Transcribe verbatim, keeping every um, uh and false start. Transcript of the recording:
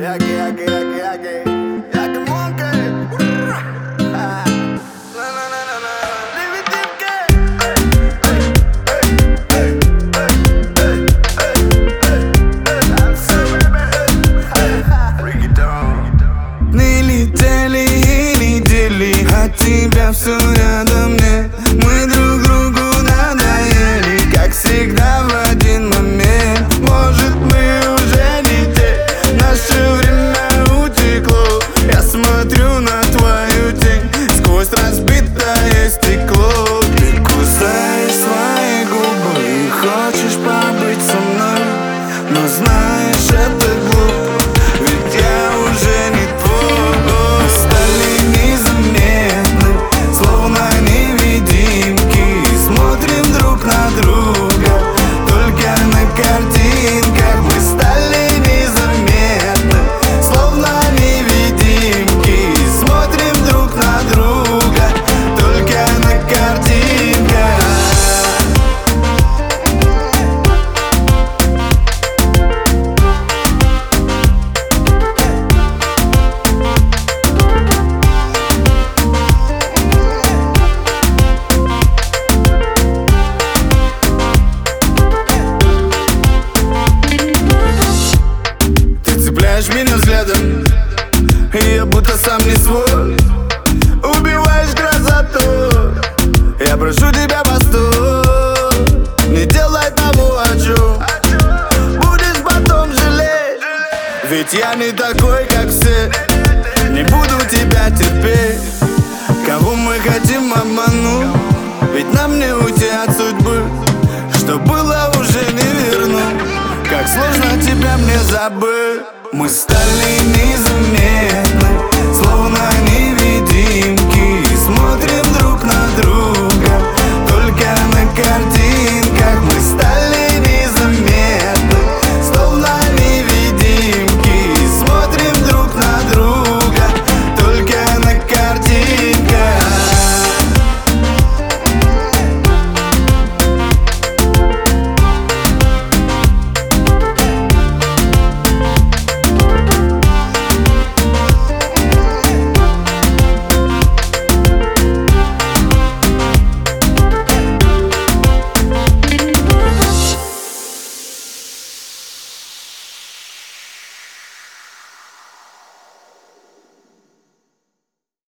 Яки, яки, яки, яки, яки монки. Не летели и недели, от тебя все рядом нет. Мы друг другу надоели, как всегда в один момент. Может, мы уже не те, наше время утекло. Я смотрю на твою тень сквозь разбитое стекло. Ты кусаешь свои губы и хочешь побыть со мной, но знаешь, это глупо, ведь я уже не твой. Мы стали незаметны, словно невидимки, смотрим друг на друга только на картинках. Мы стали незаметны, словно невидимки, смотрим друг на друга только на картинках. Цепляешь меня взглядом, и я будто сам не свой. Убиваешь красоту, я прошу тебя, постой. Не делай того, о чем будешь потом жалеть. Ведь я не такой, как все, не буду тебя терпеть. Кого мы хотим обмануть, ведь нам не уйти от судьбы. Что было, уже не вернуть, как сложно тебя мне забыть. Мы стали незаметны,